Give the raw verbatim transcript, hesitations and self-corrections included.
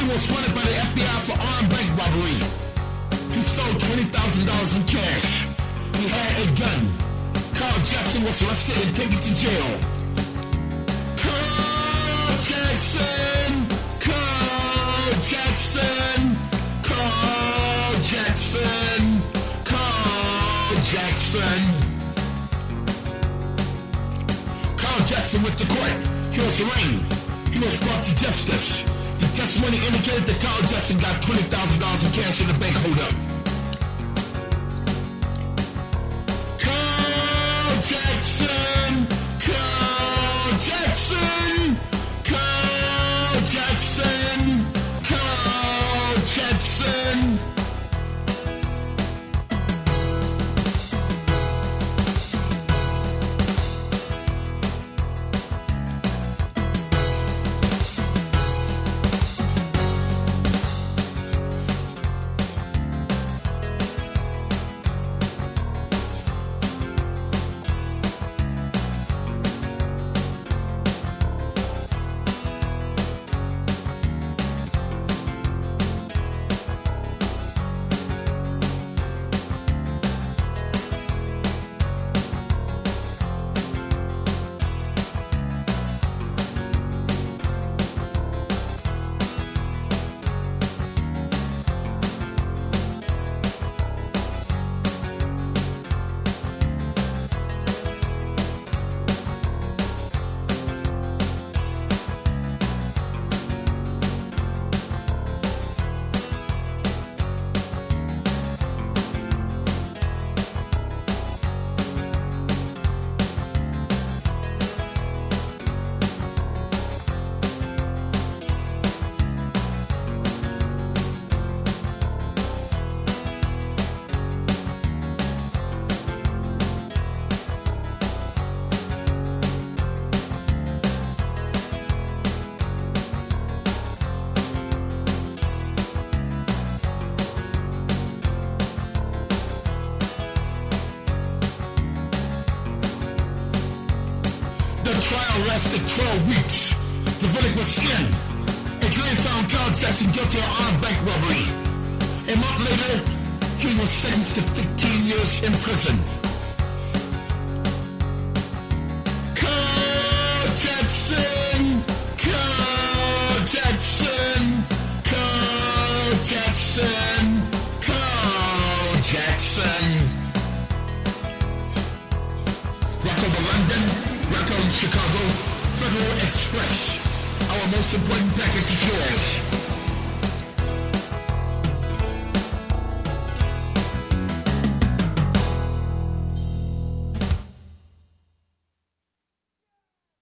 was wanted by the F B I for armed bank robbery. He stole twenty thousand dollars in cash. He had a gun. Carl Jackson was arrested and taken to jail. Carl Jackson, Carl Jackson, Carl Jackson, Carl Jackson. Carl Jackson went to court. He was arraigned. He was brought to justice. The testimony indicated that Carl Jackson got twenty thousand dollars in cash in the bank holdup. Carl Jackson, Carl Jackson, Carl Jackson, Carl Jackson. The trial lasted twelve weeks. The verdict was skin. A jury found Carl Jackson guilty of armed bank robbery. A month later, he was sentenced to fifteen years in prison. Carl Jackson, Carl Jackson, Carl Jackson, Carl Jackson. Rocco to London, Rocco in Chicago, Federal Express. Our most important package is yours.